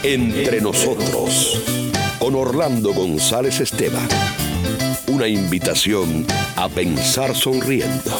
Entre nosotros, con Orlando González Esteban. Una invitación a pensar sonriendo.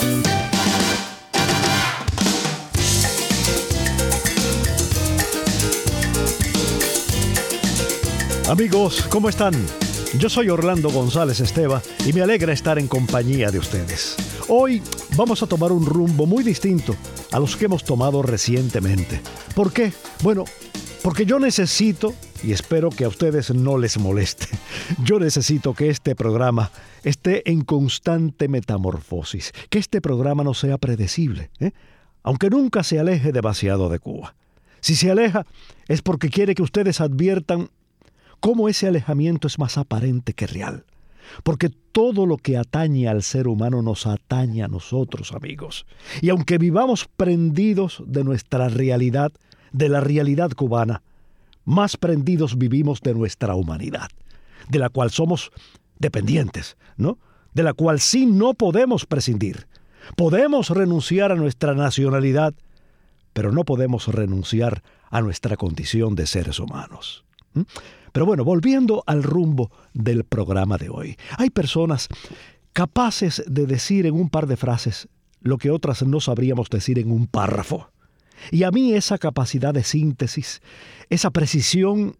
Amigos, ¿cómo están? Yo soy Orlando González Esteban y me alegra estar en compañía de ustedes. Hoy vamos a tomar un rumbo muy distinto a los que hemos tomado recientemente. ¿Por qué? Bueno, porque yo necesito, y espero que a ustedes no les moleste, yo necesito que este programa esté en constante metamorfosis, que este programa no sea predecible, aunque nunca se aleje demasiado de Cuba. Si se aleja, es porque quiere que ustedes adviertan cómo ese alejamiento es más aparente que real. Porque todo lo que atañe al ser humano nos atañe a nosotros, amigos. Y aunque vivamos prendidos de nuestra realidad, de la realidad cubana, más prendidos vivimos de nuestra humanidad, de la cual somos dependientes, ¿no? De la cual sí no podemos prescindir. Podemos renunciar a nuestra nacionalidad, pero no podemos renunciar a nuestra condición de seres humanos. Pero bueno, volviendo al rumbo del programa de hoy. Hay personas capaces de decir en un par de frases lo que otras no sabríamos decir en un párrafo. Y a mí esa capacidad de síntesis, esa precisión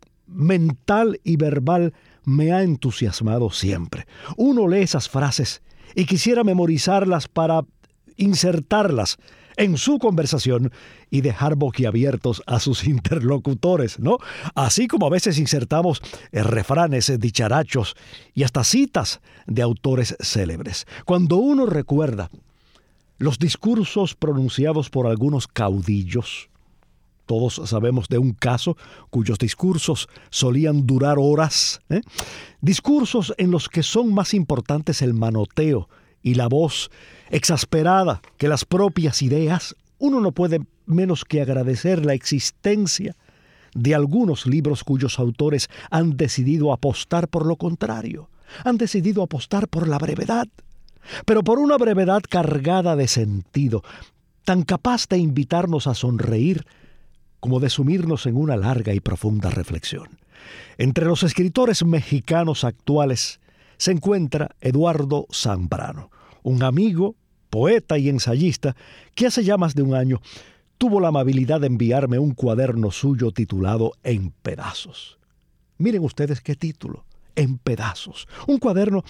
mental y verbal me ha entusiasmado siempre. Uno lee esas frases y quisiera memorizarlas para insertarlas en su conversación y dejar boquiabiertos a sus interlocutores, ¿no? Así como a veces insertamos refranes, dicharachos y hasta citas de autores célebres. Cuando uno recuerda los discursos pronunciados por algunos caudillos, todos sabemos de un caso cuyos discursos solían durar horas, discursos en los que son más importantes el manoteo y la voz exasperada que las propias ideas, uno no puede menos que agradecer la existencia de algunos libros cuyos autores han decidido apostar por lo contrario, han decidido apostar por la brevedad, pero por una brevedad cargada de sentido, tan capaz de invitarnos a sonreír como de sumirnos en una larga y profunda reflexión. Entre los escritores mexicanos actuales se encuentra Eduardo Zambrano, un amigo, poeta y ensayista que hace ya más de un año tuvo la amabilidad de enviarme un cuaderno suyo titulado En Pedazos. Miren ustedes qué título, En Pedazos. Un cuaderno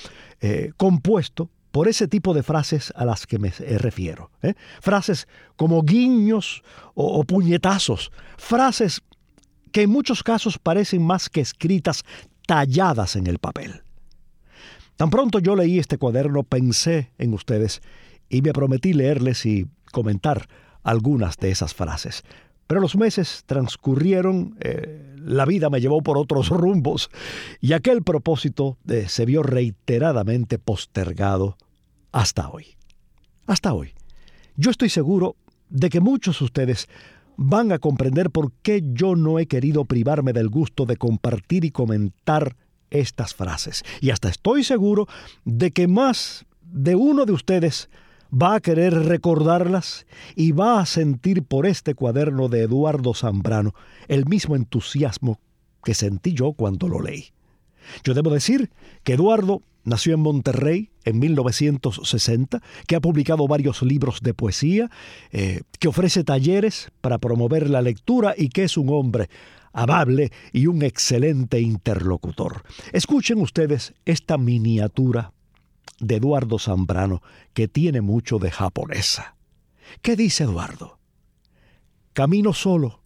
compuesto por ese tipo de frases a las que me refiero. Frases como guiños o puñetazos. Frases que en muchos casos parecen más que escritas, talladas en el papel. Tan pronto yo leí este cuaderno, pensé en ustedes y me prometí leerles y comentar algunas de esas frases. Pero los meses transcurrieron, la vida me llevó por otros rumbos y aquel propósito se vio reiteradamente postergado hasta hoy. Hasta hoy. Yo estoy seguro de que muchos de ustedes van a comprender por qué yo no he querido privarme del gusto de compartir y comentar estas frases. Y hasta estoy seguro de que más de uno de ustedes va a querer recordarlas y va a sentir por este cuaderno de Eduardo Zambrano el mismo entusiasmo que sentí yo cuando lo leí. Yo debo decir que Eduardo nació en Monterrey en 1960, que ha publicado varios libros de poesía, que ofrece talleres para promover la lectura y que es un hombre amable y un excelente interlocutor. Escuchen ustedes esta miniatura de Eduardo Zambrano que tiene mucho de japonesa. ¿Qué dice Eduardo? Camino solo,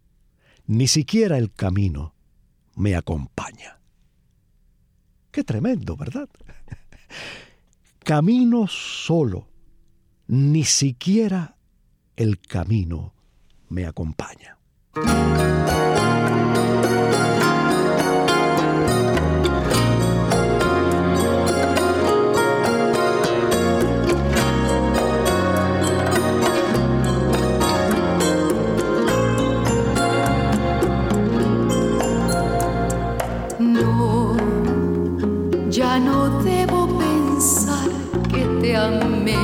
ni siquiera el camino me acompaña. Qué tremendo, ¿verdad? Camino solo, ni siquiera el camino me acompaña. Ya no debo pensar que te amé.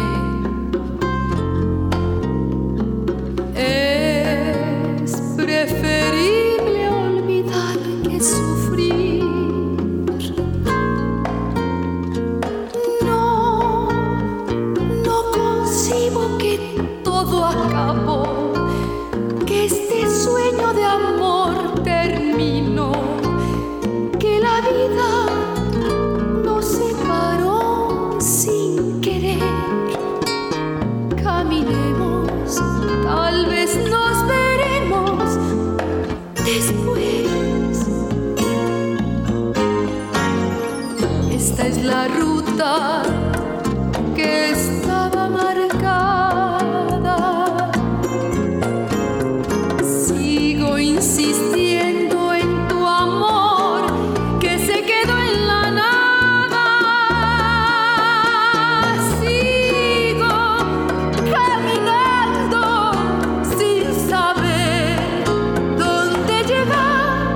Es preferible que este sueño de amor terminó, que la vida nos separó sin querer. Caminemos, tal vez nos veremos después. Esta es la ruta que estaba marcada. Sigo insistiendo en tu amor que se quedó en la nada. Sigo caminando sin saber dónde llegar.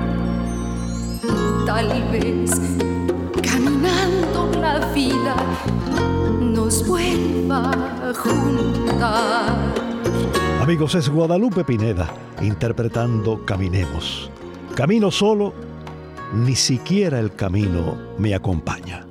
Tal vez caminando la vida nos vuelva a juntar. Amigos, es Guadalupe Pineda interpretando Caminemos. Camino solo, ni siquiera el camino me acompaña.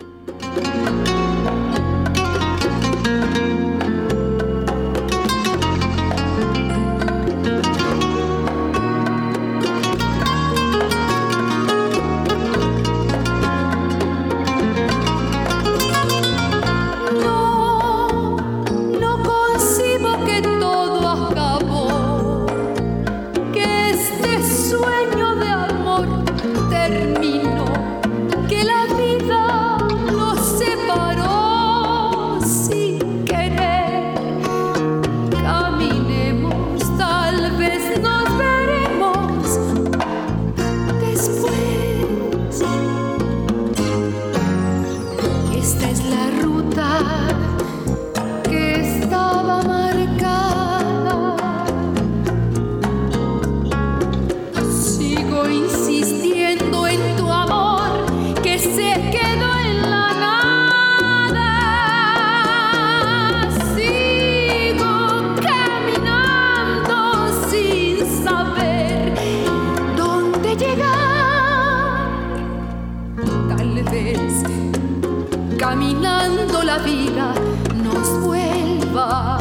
Caminando la vida nos vuelva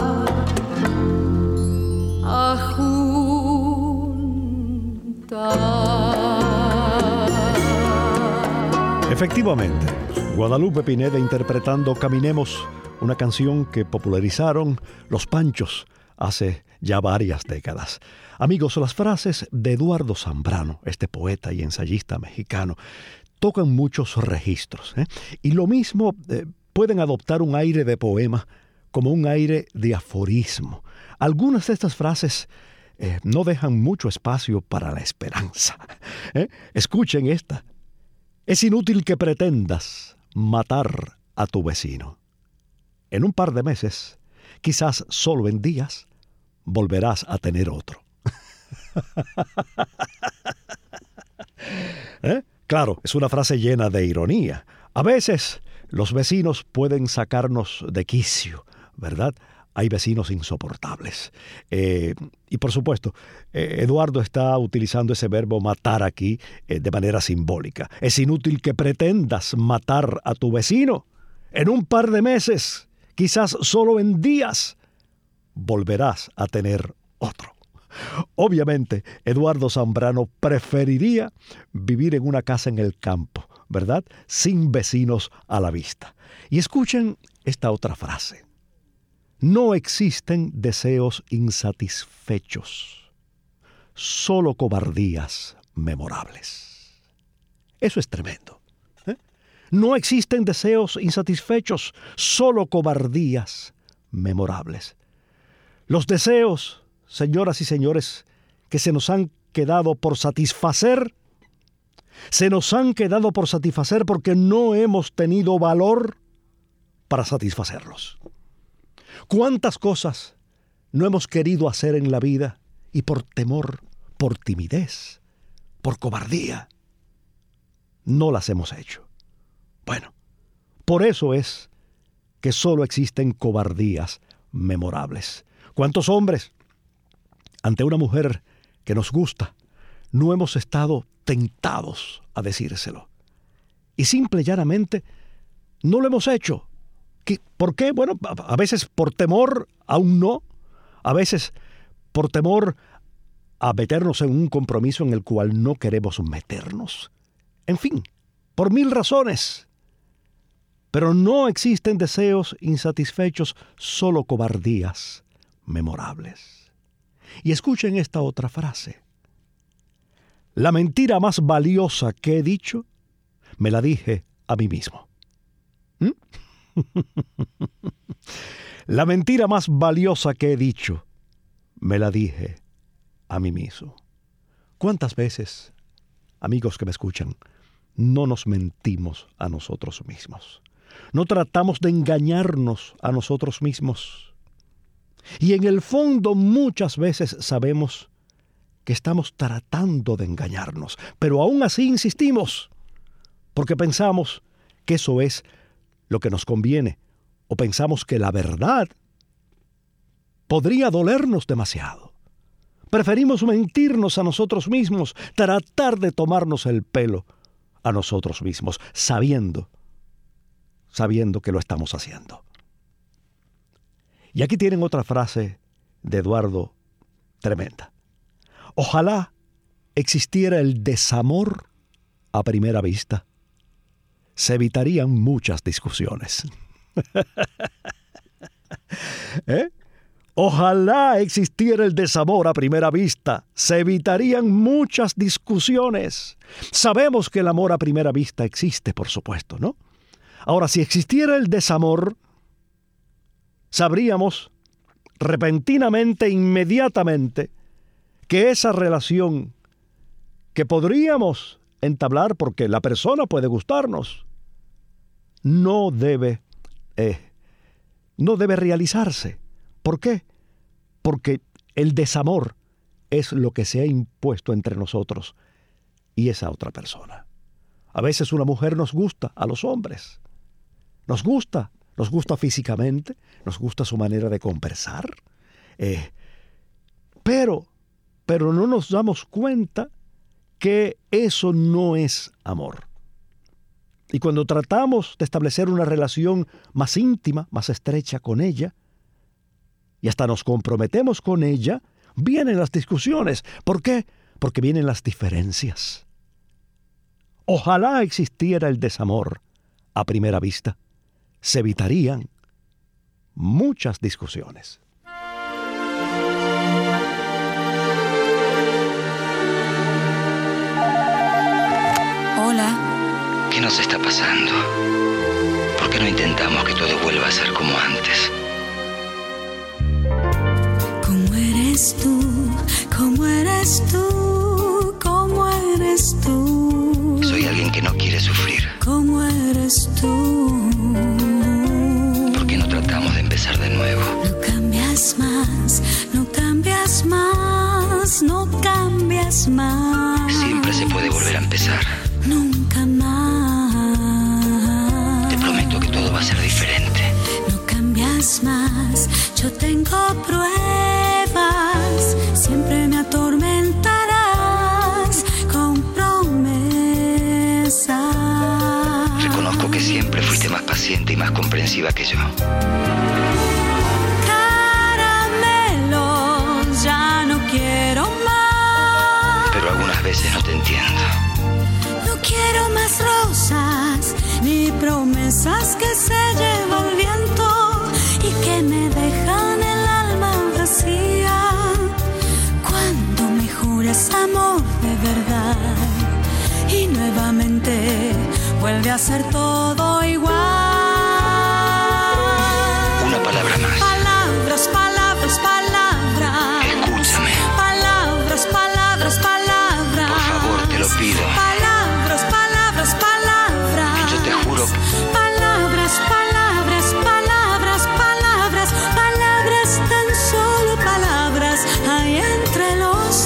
a juntar. Efectivamente, Guadalupe Pineda interpretando Caminemos, una canción que popularizaron Los Panchos hace ya varias décadas. Amigos, las frases de Eduardo Zambrano, este poeta y ensayista mexicano, tocan muchos registros, y lo mismo pueden adoptar un aire de poema como un aire de aforismo. Algunas de estas frases no dejan mucho espacio para la esperanza. Escuchen esta. Es inútil que pretendas matar a tu vecino. En un par de meses, quizás solo en días, volverás a tener otro. Claro, es una frase llena de ironía. A veces los vecinos pueden sacarnos de quicio, ¿verdad? Hay vecinos insoportables. Y por supuesto, Eduardo está utilizando ese verbo matar aquí de manera simbólica. Es inútil que pretendas matar a tu vecino. En un par de meses, quizás solo en días, volverás a tener otro. Obviamente, Eduardo Zambrano preferiría vivir en una casa en el campo, ¿verdad? Sin vecinos a la vista. Y escuchen esta otra frase. No existen deseos insatisfechos, solo cobardías memorables. Eso es tremendo. No existen deseos insatisfechos, solo cobardías memorables. Los deseos, señoras y señores, que se nos han quedado por satisfacer, porque no hemos tenido valor para satisfacerlos. ¿Cuántas cosas no hemos querido hacer en la vida y por temor, por timidez, por cobardía, no las hemos hecho? Bueno, por eso es que solo existen cobardías memorables. ¿Cuántos hombres, ante una mujer que nos gusta, no hemos estado tentados a decírselo? Y simple y llanamente no lo hemos hecho. ¿Por qué? Bueno, a veces por temor a un no, a veces por temor a meternos en un compromiso en el cual no queremos meternos. En fin, por 1000 razones. Pero no existen deseos insatisfechos, solo cobardías memorables. Y escuchen esta otra frase. La mentira más valiosa que he dicho, me la dije a mí mismo. La mentira más valiosa que he dicho, me la dije a mí mismo. ¿Cuántas veces, amigos que me escuchan, no nos mentimos a nosotros mismos? No tratamos de engañarnos a nosotros mismos. Y en el fondo muchas veces sabemos que estamos tratando de engañarnos, pero aún así insistimos, porque pensamos que eso es lo que nos conviene, o pensamos que la verdad podría dolernos demasiado. Preferimos mentirnos a nosotros mismos, tratar de tomarnos el pelo a nosotros mismos, sabiendo que lo estamos haciendo. Y aquí tienen otra frase de Eduardo tremenda. Ojalá existiera el desamor a primera vista. Se evitarían muchas discusiones. Ojalá existiera el desamor a primera vista. Se evitarían muchas discusiones. Sabemos que el amor a primera vista existe, por supuesto, ¿no? Ahora, si existiera el desamor, sabríamos repentinamente, inmediatamente, que esa relación que podríamos entablar, porque la persona puede gustarnos, no debe realizarse. ¿Por qué? Porque el desamor es lo que se ha impuesto entre nosotros y esa otra persona. A veces una mujer nos gusta a los hombres. Nos gusta físicamente, nos gusta su manera de conversar, pero no nos damos cuenta que eso no es amor. Y cuando tratamos de establecer una relación más íntima, más estrecha con ella, y hasta nos comprometemos con ella, vienen las discusiones. ¿Por qué? Porque vienen las diferencias. Ojalá existiera el desamor a primera vista. Se evitarían muchas discusiones. Hola. ¿Qué nos está pasando? ¿Por qué no intentamos que todo vuelva a ser como antes? ¿Cómo eres tú? ¿Cómo eres tú? ¿Cómo eres tú? Soy alguien que no quiere sufrir. ¿Cómo eres tú? ¿Por qué no tratamos de empezar de nuevo? No cambias más, no cambias más, no cambias más. Siempre se puede volver a empezar. Nunca más. Te prometo que todo va a ser diferente. No cambias más, yo tengo pruebas. Siempre me atormentarás con promesas. Reconozco que siempre fuiste más paciente y más comprensiva que yo. Caramelos, ya no quiero más. Pero algunas veces no te entiendo. No quiero más rosas, ni promesas que se lleva el viento y que me dejan el alma vacía. Cuando me juras amor de verdad y nuevamente vuelve a ser todo igual. Una palabra más. Palabras, palabras, palabras. Escúchame. Palabras, palabras, palabras. Por favor, te lo pido. Palabras, palabras, palabras. Yo te juro. Palabras, palabras, palabras, palabras. Palabras, tan solo palabras hay entre los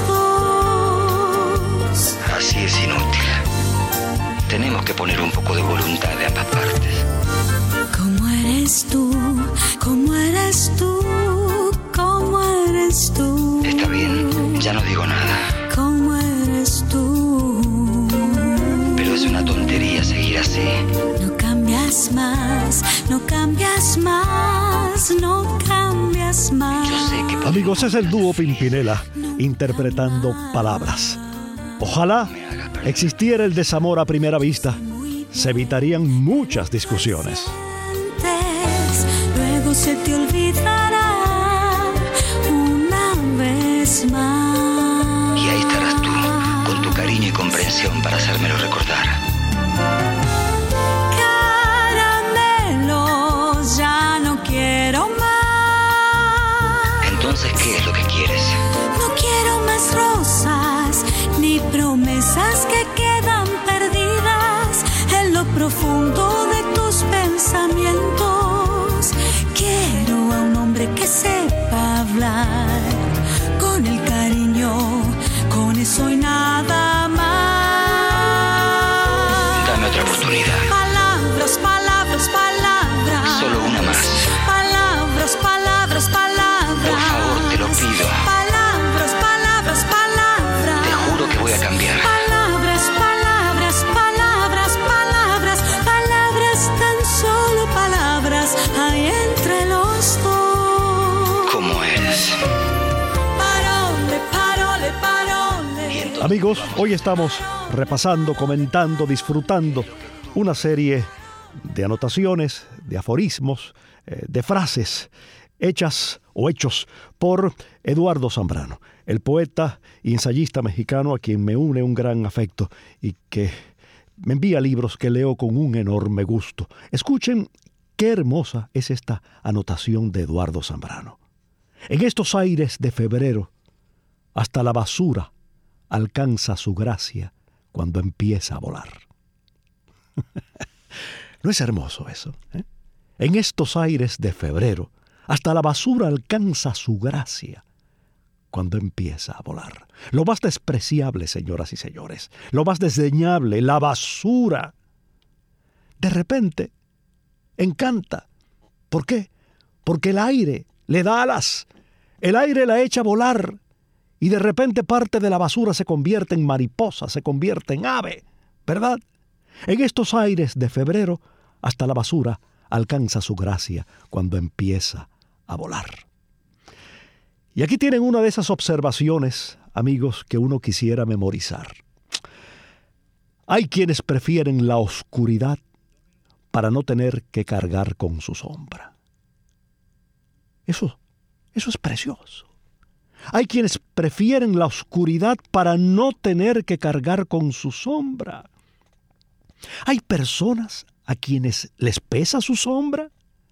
dos. Así es inútil. Tenemos que poner un poco de voluntad de ambas partes. ¿Cómo eres tú? ¿Cómo eres tú? ¿Cómo eres tú? Está bien, ya no digo nada. ¿Cómo eres tú? Pero es una tontería seguir así. No cambias más, no cambias más, no cambias más. Yo sé que Amigos, es el dúo Pimpinela. interpretando palabras. Ojalá existiera el desamor a primera vista. Se evitarían muchas discusiones. Luego se te olvidará una vez más. Y ahí estarás tú, con tu cariño y comprensión para hacérmelo recordar. Caramelo, ya no quiero más. Entonces, ¿qué es lo que quieres? No quiero más rosas, ni promesas que quedan perdidas en lo profundo de tus pensamientos. Quiero a un hombre que sepa hablar con el cariño, con eso y nada más. Dame otra oportunidad. Palabras, palabras, palabras. Solo una más. Palabras, palabras, palabras. Por favor, te lo pido. Palabras, palabras, palabras. Te juro que voy a cambiar. Palabras, palabras, palabras, palabras, palabras, tan solo palabras hay entre los dos. ¿Cómo eres? Parole, parole, parole. Amigos, hoy estamos repasando, comentando, disfrutando una serie de anotaciones, de aforismos, de frases hechas o hechos por Eduardo Zambrano, el poeta y ensayista mexicano a quien me une un gran afecto y que me envía libros que leo con un enorme gusto. Escuchen qué hermosa es esta anotación de Eduardo Zambrano. En estos aires de febrero, hasta la basura alcanza su gracia cuando empieza a volar. ¿No es hermoso eso? En estos aires de febrero, hasta la basura alcanza su gracia cuando empieza a volar. Lo más despreciable, señoras y señores, lo más desdeñable, la basura, de repente encanta. ¿Por qué? Porque el aire le da alas, el aire la echa a volar y de repente parte de la basura se convierte en mariposa, se convierte en ave, ¿verdad? En estos aires de febrero, hasta la basura alcanza su gracia cuando empieza a volar. Y aquí tienen una de esas observaciones, amigos, que uno quisiera memorizar. Hay quienes prefieren la oscuridad para no tener que cargar con su sombra. Eso es precioso. Hay quienes prefieren la oscuridad para no tener que cargar con su sombra. Hay personas a quienes les pesa su sombra.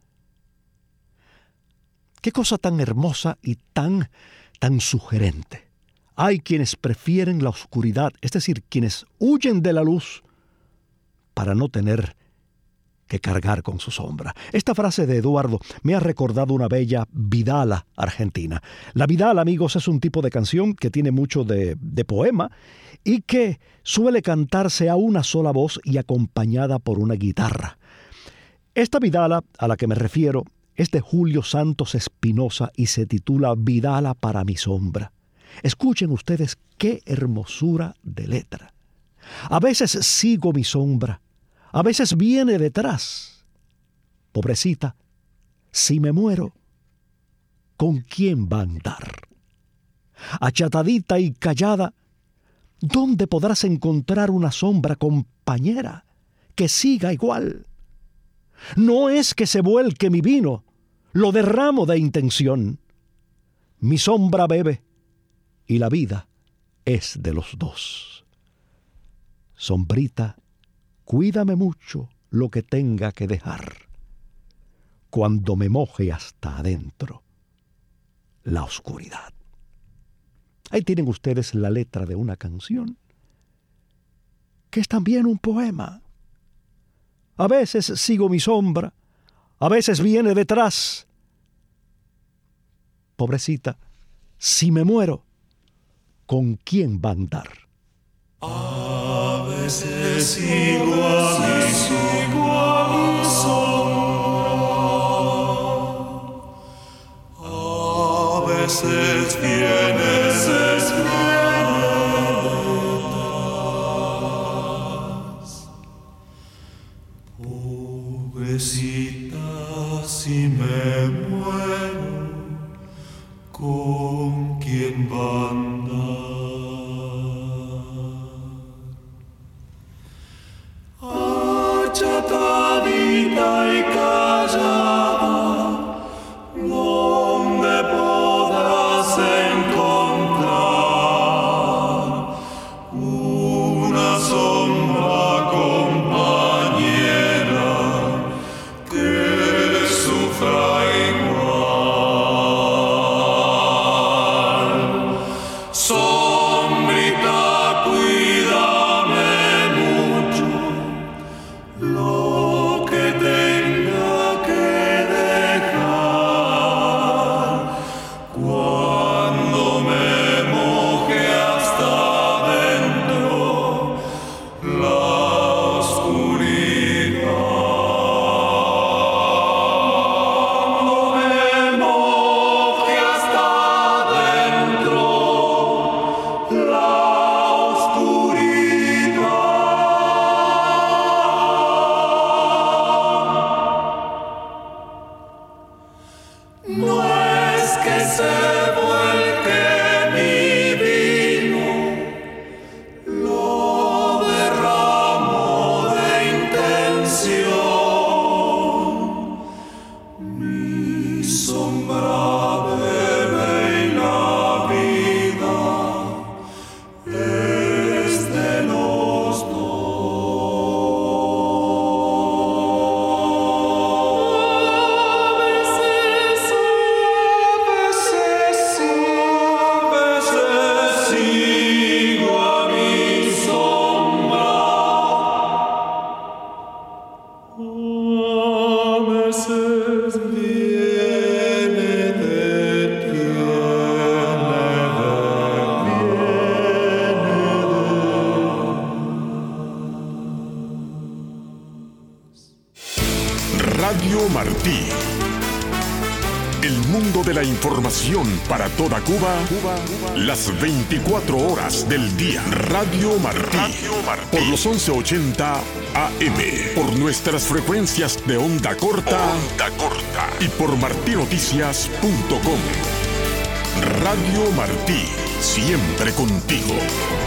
Qué cosa tan hermosa y tan sugerente. Hay quienes prefieren la oscuridad, es decir, quienes huyen de la luz para no tener que cargar con su sombra. Esta frase de Eduardo me ha recordado una bella vidala argentina. La vidala, amigos, es un tipo de canción que tiene mucho de poema y que suele cantarse a una sola voz y acompañada por una guitarra. Esta vidala a la que me refiero es de Julio Santos Espinosa y se titula Vidala para mi sombra. Escuchen ustedes qué hermosura de letra. A veces sigo mi sombra, a veces viene detrás. Pobrecita, si me muero, ¿con quién va a andar? Achatadita y callada, ¿dónde podrás encontrar una sombra compañera que siga igual? No es que se vuelque mi vino, lo derramo de intención. Mi sombra bebe y la vida es de los dos. Sombrita, cuídame mucho lo que tenga que dejar. Cuando me moje hasta adentro la oscuridad. Ahí tienen ustedes la letra de una canción que es también un poema. A veces sigo mi sombra, a veces viene detrás. Pobrecita, si me muero, ¿con quién va a andar? A veces sigo a mi sombra, a veces viene detrás. Pobrecita, si me muero, ¿con quién van? Radio Martí. El mundo de la información para toda Cuba, las 24 horas del día. Radio Martí. Por los 1180 AM. Por nuestras frecuencias de onda corta. Y por martinoticias.com. Radio Martí. Siempre contigo.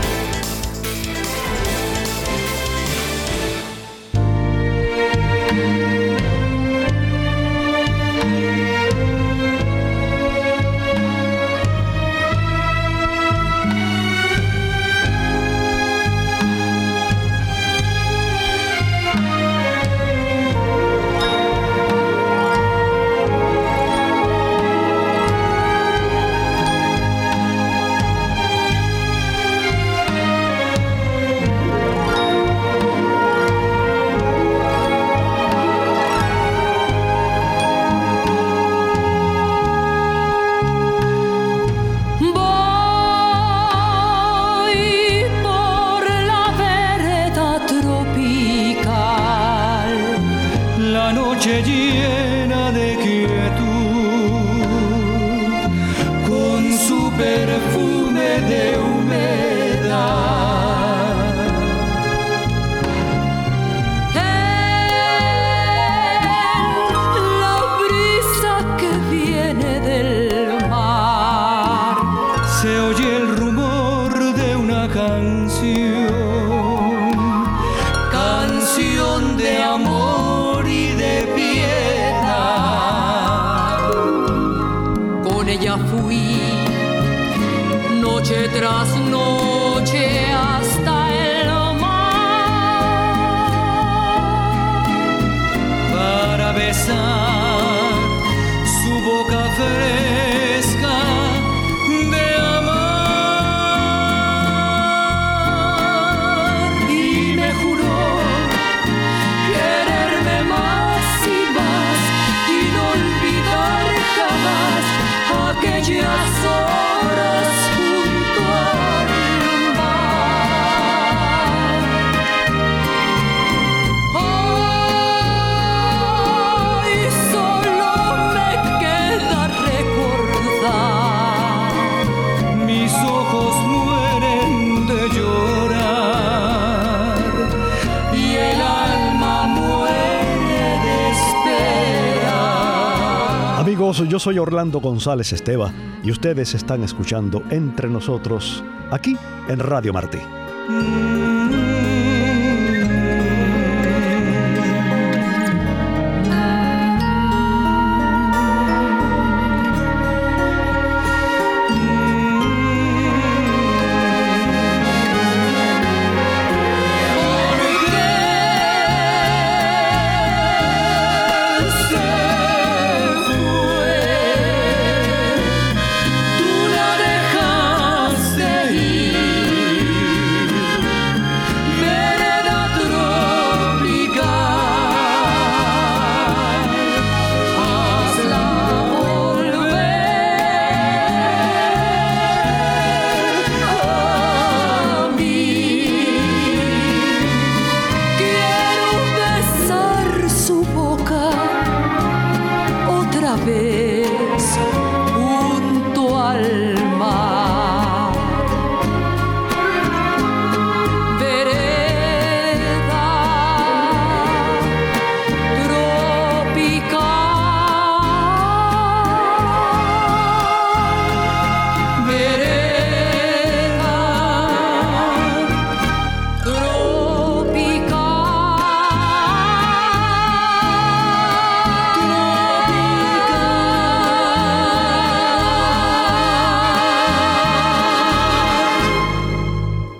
Yo soy Orlando González Esteva y ustedes están escuchando Entre Nosotros aquí en Radio Martí.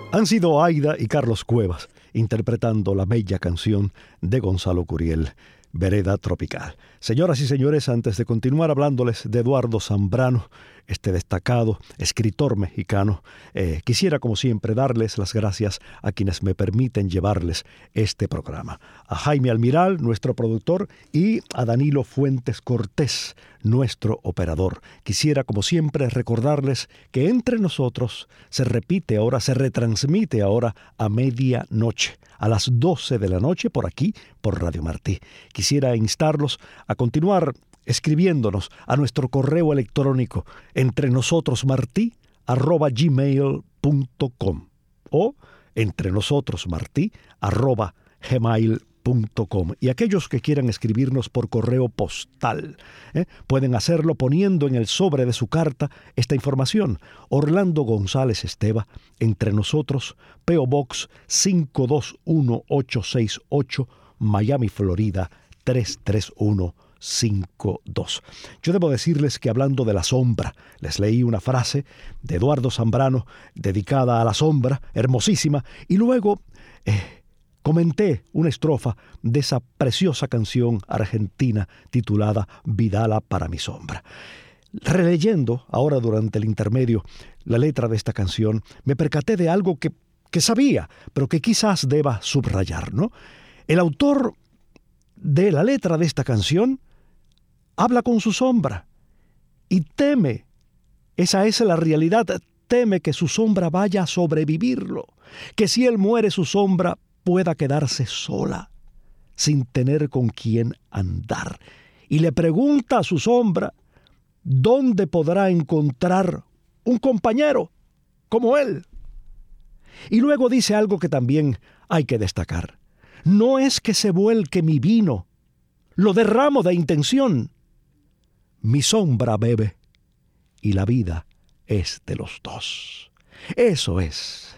Han sido Aida y Carlos Cuevas interpretando la bella canción de Gonzalo Curiel, Vereda Tropical. Señoras y señores, antes de continuar hablándoles de Eduardo Zambrano, este destacado escritor mexicano, quisiera como siempre darles las gracias a quienes me permiten llevarles este programa. A Jaime Almiral, nuestro productor, y a Danilo Fuentes Cortés, nuestro operador. Quisiera como siempre recordarles que Entre Nosotros se repite ahora, se retransmite ahora a medianoche, a las 12 de la noche por aquí, por Radio Martí. Quisiera instarlos a continuar escribiéndonos a nuestro correo electrónico entrenosotrosmarti@gmail.com o entrenosotrosmarti@gmail.com. Y aquellos que quieran escribirnos por correo postal, pueden hacerlo poniendo en el sobre de su carta esta información: Orlando González Esteva, Entre Nosotros, P.O. Box 521868, Miami, Florida 33152. Yo debo decirles que hablando de la sombra, les leí una frase de Eduardo Zambrano dedicada a la sombra, hermosísima, y luego comenté una estrofa de esa preciosa canción argentina titulada Vidala para mi sombra. Releyendo ahora durante el intermedio la letra de esta canción, me percaté de algo que sabía, pero que quizás deba subrayar, ¿no? El autor de la letra de esta canción habla con su sombra y teme, esa es la realidad, teme que su sombra vaya a sobrevivirlo, que si él muere su sombra pueda quedarse sola, sin tener con quién andar. Y le pregunta a su sombra dónde podrá encontrar un compañero como él. Y luego dice algo que también hay que destacar. No es que se vuelque mi vino, lo derramo de intención. Mi sombra bebe y la vida es de los dos. Eso es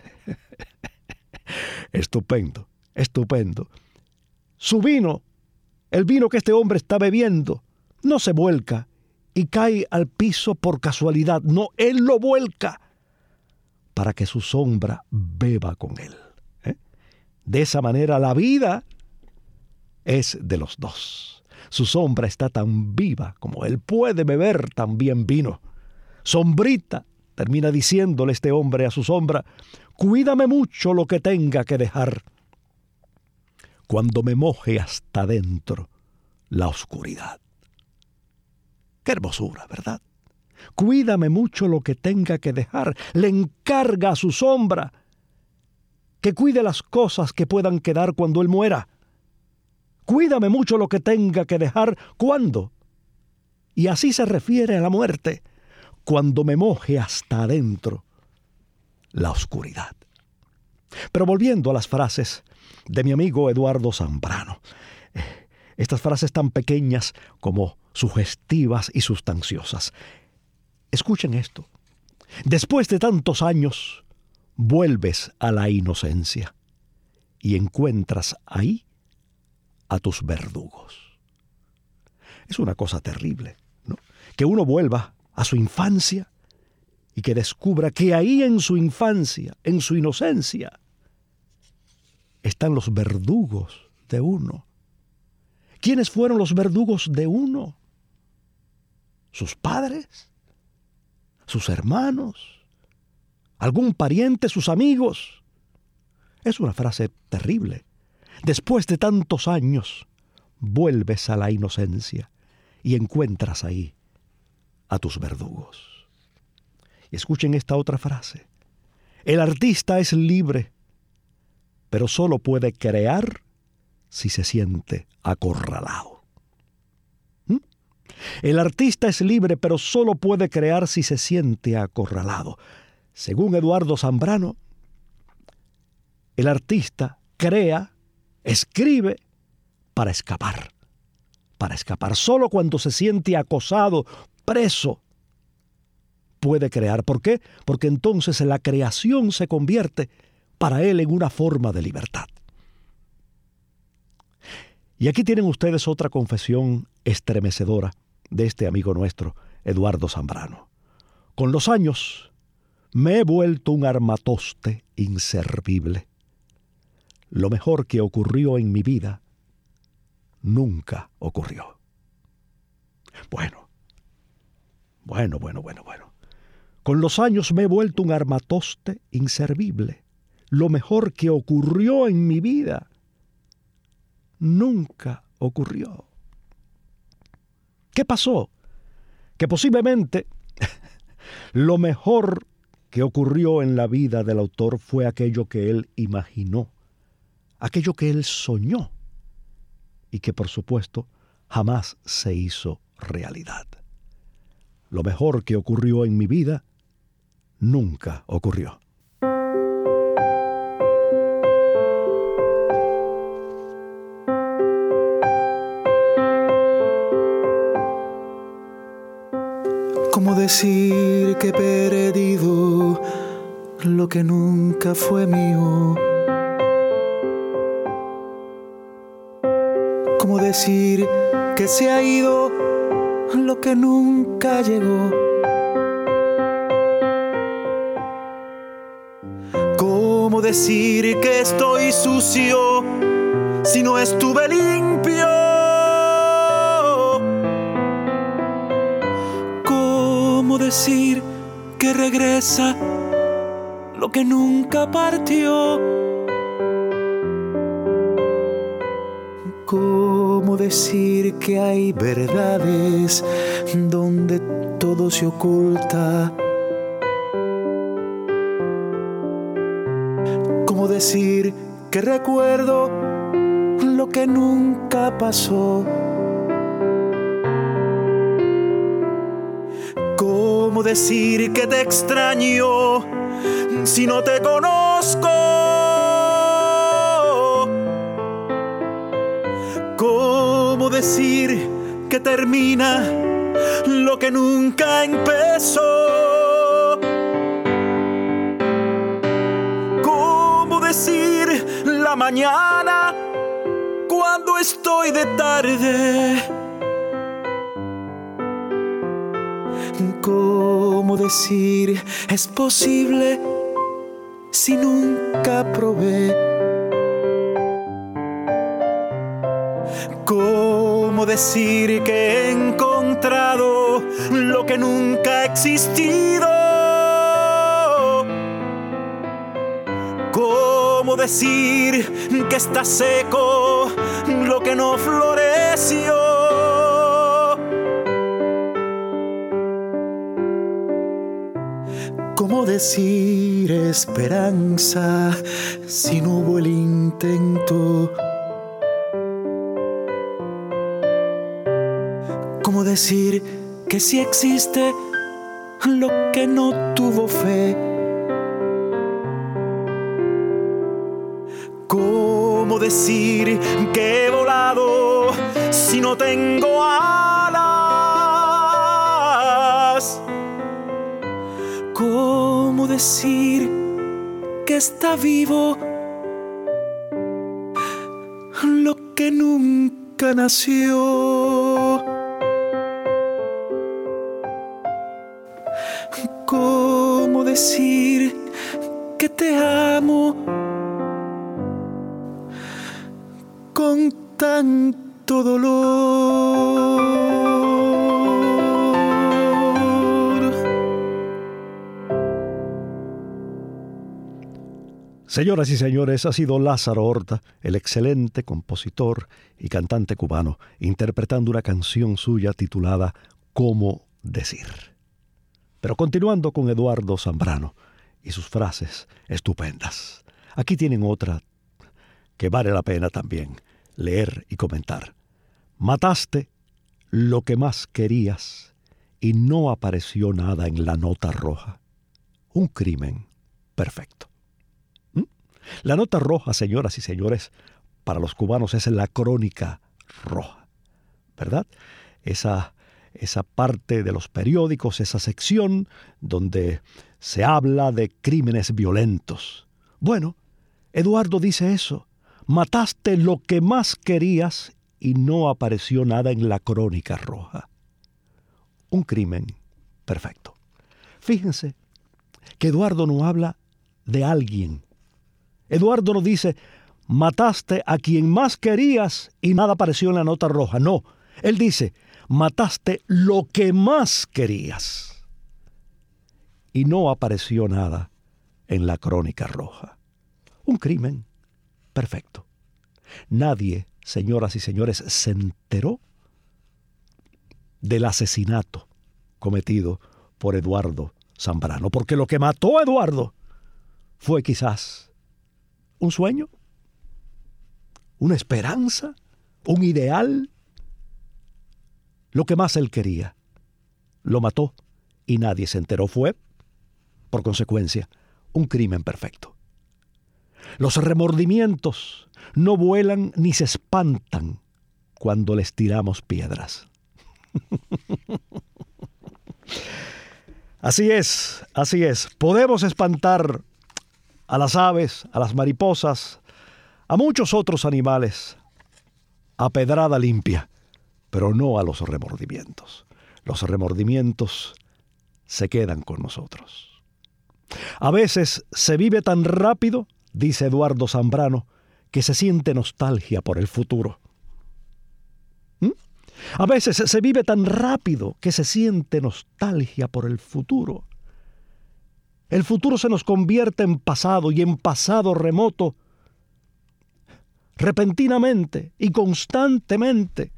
estupendo, estupendo. Su vino, el vino que este hombre está bebiendo, no se vuelca y cae al piso por casualidad. No, él lo vuelca para que su sombra beba con él. De esa manera la vida es de los dos. Su sombra está tan viva como él puede beber también vino. Sombrita, termina diciéndole este hombre a su sombra, cuídame mucho lo que tenga que dejar cuando me moje hasta dentro la oscuridad. Qué hermosura, ¿verdad? Cuídame mucho lo que tenga que dejar. Le encarga a su sombra que cuide las cosas que puedan quedar cuando él muera. Cuídame mucho lo que tenga que dejar. ¿Cuándo? Y así se refiere a la muerte. Cuando me moje hasta adentro la oscuridad. Pero volviendo a las frases de mi amigo Eduardo Zambrano. Estas frases tan pequeñas como sugestivas y sustanciosas. Escuchen esto. Después de tantos años, vuelves a la inocencia y encuentras ahí a tus verdugos. Es una cosa terrible, ¿no? Que uno vuelva a su infancia y que descubra que ahí en su infancia, en su inocencia, están los verdugos de uno. ¿Quiénes fueron los verdugos de uno? ¿Sus padres? ¿Sus hermanos? ¿Algún pariente? ¿Sus amigos? Es una frase terrible. Después de tantos años, vuelves a la inocencia y encuentras ahí a tus verdugos. Y escuchen esta otra frase. El artista es libre, pero solo puede crear si se siente acorralado. El artista es libre, pero solo puede crear si se siente acorralado. Según Eduardo Zambrano, el artista crea, escribe para escapar. Para escapar. Solo cuando se siente acosado, preso, puede crear. ¿Por qué? Porque entonces la creación se convierte para él en una forma de libertad. Y aquí tienen ustedes otra confesión estremecedora de este amigo nuestro, Eduardo Zambrano. Con los años me he vuelto un armatoste inservible. Lo mejor que ocurrió en mi vida nunca ocurrió. Bueno. Con los años me he vuelto un armatoste inservible. Lo mejor que ocurrió en mi vida nunca ocurrió. ¿Qué pasó? Que posiblemente lo mejor que ocurrió en la vida del autor fue aquello que él imaginó, aquello que él soñó y que por supuesto jamás se hizo realidad. Lo mejor que ocurrió en mi vida nunca ocurrió. ¿Cómo decir que he perdido lo que nunca fue mío? ¿Cómo decir que se ha ido lo que nunca llegó? ¿Cómo decir que estoy sucio si no estuve limpio? ¿Cómo decir que regresa lo que nunca partió? ¿Cómo decir que hay verdades donde todo se oculta? ¿Cómo decir que recuerdo lo que nunca pasó? ¿Cómo decir que te extraño si no te conozco? ¿Cómo decir que termina lo que nunca empezó? ¿Cómo decir la mañana cuando estoy de tarde? ¿Cómo decir es posible si nunca probé? ¿Cómo decir que he encontrado lo que nunca ha existido? ¿Cómo decir que está seco lo que no floreció? ¿Cómo decir esperanza si no hubo el intento? ¿Cómo decir que sí existe lo que no tuvo fe? ¿Cómo decir que he volado si no tengo alas? ¿Cómo decir que está vivo lo que nunca nació? ¿Cómo decir que te amo con tanto dolor? Señoras y señores, ha sido Lázaro Horta, el excelente compositor y cantante cubano, interpretando una canción suya titulada ¿Cómo decir? Pero continuando con Eduardo Zambrano y sus frases estupendas. Aquí tienen otra que vale la pena también leer y comentar. Mataste lo que más querías y no apareció nada en la nota roja. Un crimen perfecto. La nota roja, señoras y señores, para los cubanos es la crónica roja, ¿verdad? Esa parte de los periódicos, esa sección donde se habla de crímenes violentos. Bueno, Eduardo dice eso. Mataste lo que más querías y no apareció nada en la crónica roja. Un crimen perfecto. Fíjense, que Eduardo no habla de alguien. Eduardo no dice, mataste a quien más querías y nada apareció en la nota roja. No, él dice, mataste lo que más querías. Y no apareció nada en la crónica roja. Un crimen perfecto. Nadie, señoras y señores, se enteró del asesinato cometido por Eduardo Zambrano, porque lo que mató a Eduardo fue quizás un sueño, una esperanza, un ideal. Lo que más él quería, lo mató y nadie se enteró. Fue, por consecuencia, un crimen perfecto. Los remordimientos no vuelan ni se espantan cuando les tiramos piedras. Así es, así es. Podemos espantar a las aves, a las mariposas, a muchos otros animales, a pedrada limpia, pero no a los remordimientos. Los remordimientos se quedan con nosotros. A veces se vive tan rápido, dice Eduardo Zambrano, que se siente nostalgia por el futuro. A veces se vive tan rápido que se siente nostalgia por el futuro. El futuro se nos convierte en pasado y en pasado remoto, repentinamente y constantemente.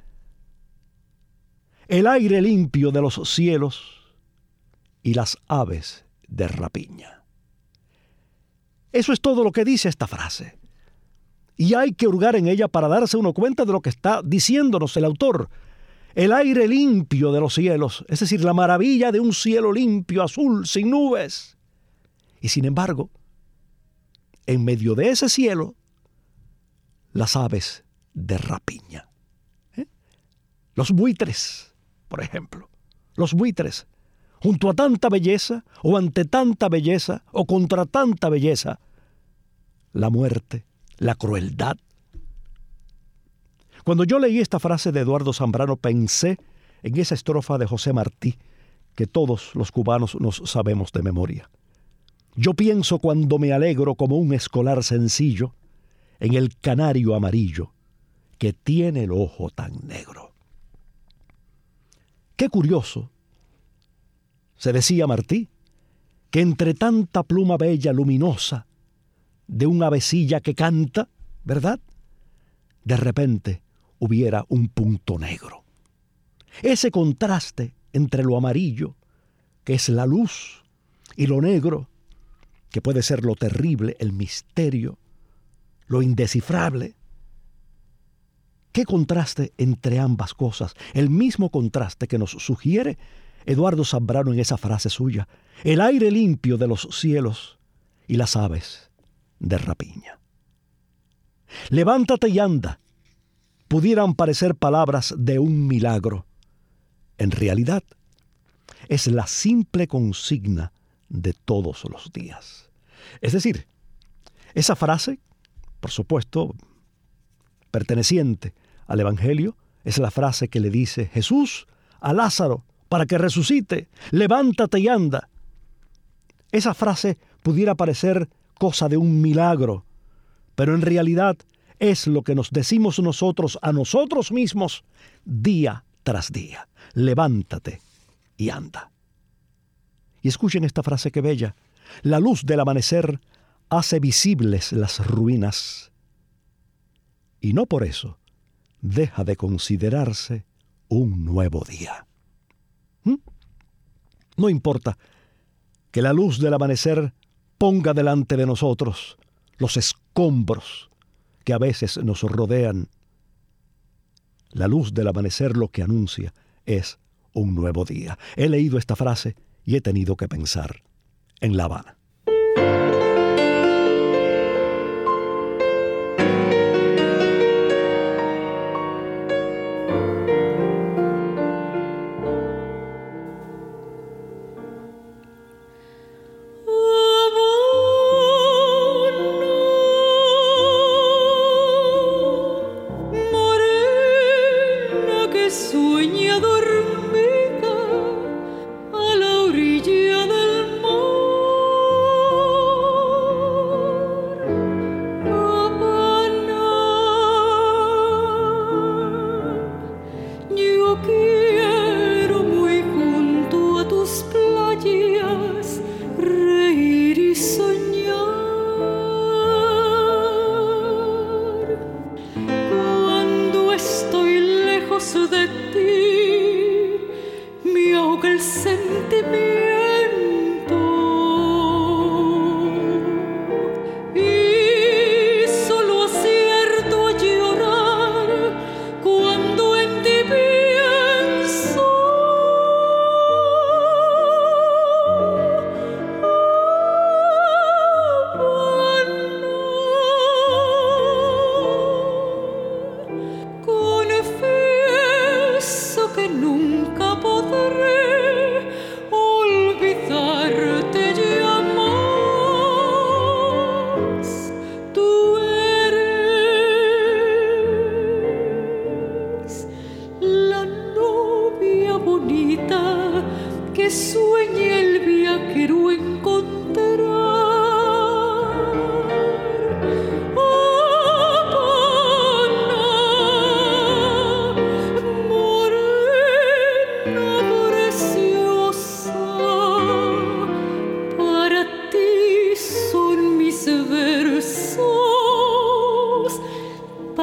El aire limpio de los cielos y las aves de rapiña. Eso es todo lo que dice esta frase. Y hay que hurgar en ella para darse uno cuenta de lo que está diciéndonos el autor. El aire limpio de los cielos, es decir, la maravilla de un cielo limpio, azul, sin nubes. Y sin embargo, en medio de ese cielo, las aves de rapiña. Los buitres, por ejemplo. Los buitres, junto a tanta belleza, o ante tanta belleza, o contra tanta belleza, la muerte, la crueldad. Cuando yo leí esta frase de Eduardo Zambrano, pensé en esa estrofa de José Martí, que todos los cubanos nos sabemos de memoria. Yo pienso cuando me alegro como un escolar sencillo en el canario amarillo que tiene el ojo tan negro. Qué curioso, se decía Martí, que entre tanta pluma bella, luminosa, de una avecilla que canta, ¿verdad?, de repente hubiera un punto negro. Ese contraste entre lo amarillo, que es la luz, y lo negro, que puede ser lo terrible, el misterio, lo indescifrable. ¿Qué contraste entre ambas cosas? El mismo contraste que nos sugiere Eduardo Zambrano en esa frase suya. El aire limpio de los cielos y las aves de rapiña. Levántate y anda. Pudieran parecer palabras de un milagro. En realidad, es la simple consigna de todos los días. Es decir, esa frase, por supuesto, perteneciente al Evangelio, es la frase que le dice Jesús a Lázaro para que resucite. Levántate y anda. Esa frase pudiera parecer cosa de un milagro, pero en realidad es lo que nos decimos nosotros a nosotros mismos día tras día. Levántate y anda. Y escuchen esta frase que bella. La luz del amanecer hace visibles las ruinas y no por eso deja de considerarse un nuevo día. No importa que la luz del amanecer ponga delante de nosotros los escombros que a veces nos rodean. La luz del amanecer lo que anuncia es un nuevo día. He leído esta frase y he tenido que pensar en La Habana. Soñador. 'Morena que sueña dormida a la orilla del mar, 'morena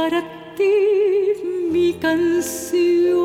para ti mi canción.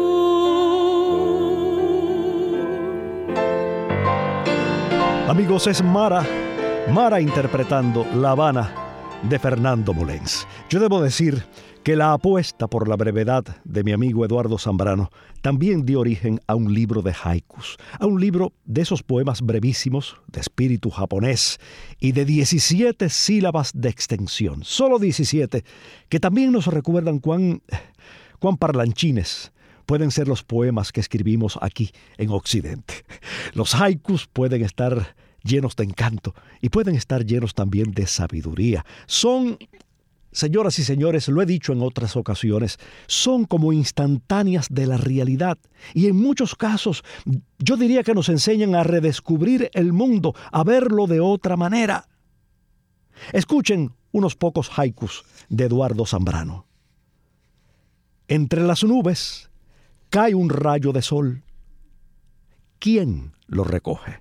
Amigos, es Mara interpretando La Habana de Fernando Molens. Yo debo decir que la apuesta por la brevedad de mi amigo Eduardo Zambrano también dio origen a un libro de haikus, a un libro de esos poemas brevísimos, de espíritu japonés y de 17 sílabas de extensión, solo 17, que también nos recuerdan cuán parlanchines pueden ser los poemas que escribimos aquí en Occidente. Los haikus pueden estar llenos de encanto y pueden estar llenos también de sabiduría. Son, señoras y señores, lo he dicho en otras ocasiones, son como instantáneas de la realidad y en muchos casos yo diría que nos enseñan a redescubrir el mundo, a verlo de otra manera. Escuchen unos pocos haikus de Eduardo Zambrano. Entre las nubes cae un rayo de sol. ¿Quién lo recoge?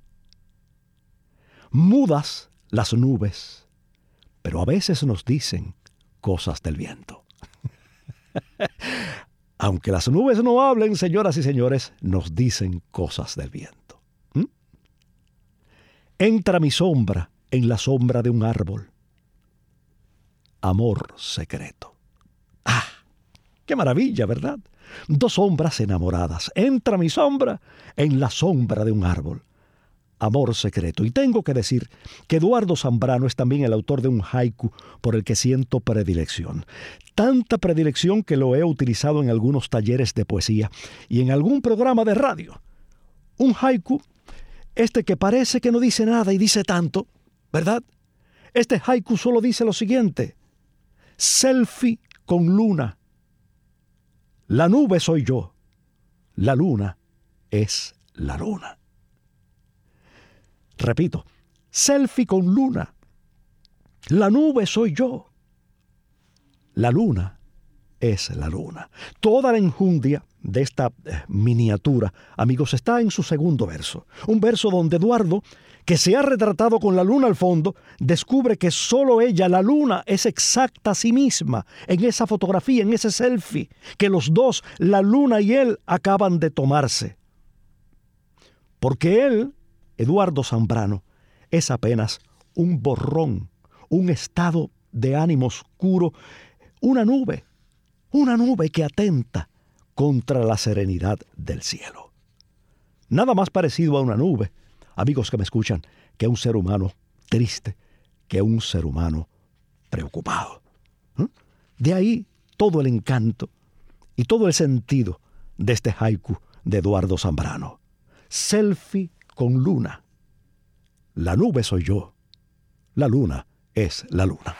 Mudas las nubes, pero a veces nos dicen cosas del viento. Aunque las nubes no hablen, señoras y señores, nos dicen cosas del viento. Entra mi sombra en la sombra de un árbol. Amor secreto. ¡Ah! ¡Qué maravilla!, ¿verdad? Dos sombras enamoradas. Entra mi sombra en la sombra de un árbol. Amor secreto. Y tengo que decir que Eduardo Zambrano es también el autor de un haiku por el que siento predilección. Tanta predilección que lo he utilizado en algunos talleres de poesía y en algún programa de radio. Un haiku, que parece que no dice nada y dice tanto, ¿verdad? Este haiku solo dice lo siguiente: selfie con luna. La nube soy yo. La luna es la luna. Repito, selfie con luna. La nube soy yo. La luna es la luna. Toda la enjundia de esta miniatura, amigos, está en su segundo verso. Un verso donde Eduardo, que se ha retratado con la luna al fondo, descubre que solo ella, la luna, es exacta a sí misma en esa fotografía, en ese selfie, que los dos, la luna y él, acaban de tomarse. Porque él, Eduardo Zambrano, es apenas un borrón, un estado de ánimo oscuro, una nube que atenta contra la serenidad del cielo. Nada más parecido a una nube, amigos que me escuchan, que a un ser humano triste, que a un ser humano preocupado. De ahí todo el encanto y todo el sentido de este haiku de Eduardo Zambrano. Selfie con luna. La nube soy yo. La luna es la luna.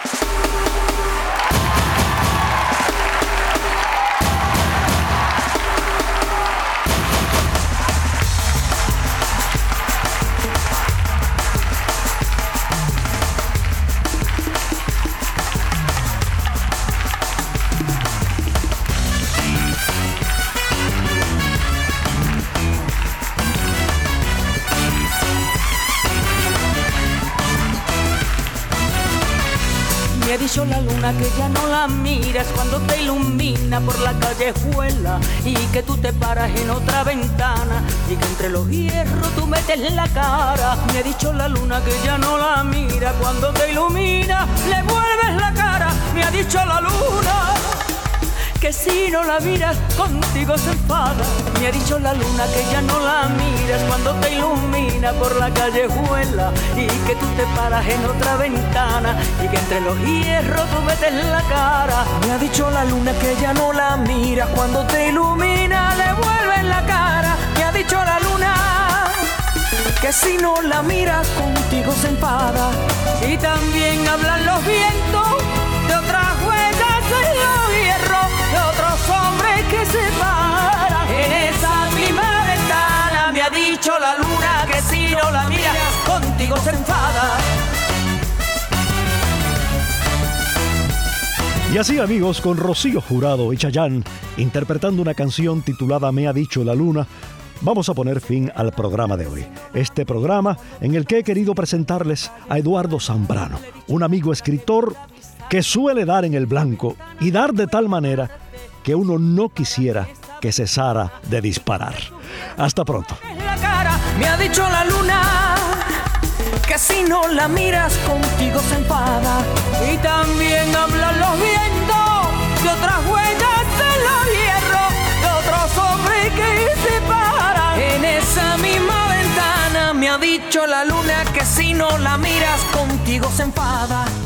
Me ha dicho la luna que ya no la miras cuando te ilumina por la callejuela y que tú te paras en otra ventana y que entre los hierros tú metes la cara. Me ha dicho la luna que ya no la mira cuando te ilumina, le vuelves la cara. Me ha dicho la luna que si no la miras contigo se enfada. Me ha dicho la luna que ya no la miras cuando te ilumina por la callejuela y que tú te paras en otra ventana y que entre los hierros tú metes la cara. Me ha dicho la luna que ya no la miras cuando te ilumina, le vuelves la cara. Me ha dicho la luna que si no la miras contigo se enfada. Y también hablan los vientos de otras huellas en los hierros, de otros hombres que se paran en esa misma ventana. Me ha dicho la luna que si no la miras contigo se enfada. Y así, amigos, con Rocío Jurado y Chayanne interpretando una canción titulada Me ha dicho la luna, vamos a poner fin al programa de hoy. Este programa en el que he querido presentarles a Eduardo Zambrano, un amigo escritor que suele dar en el blanco y dar de tal manera que uno no quisiera que cesara de disparar. Hasta pronto. La cara me ha dicho la luna que si no la miras contigo se enfada, y también hablan los vientos de otras huellas en los hierros de otros hombres que se paran en esa misma ventana. Me ha dicho la luna que si no la miras contigo se enfada.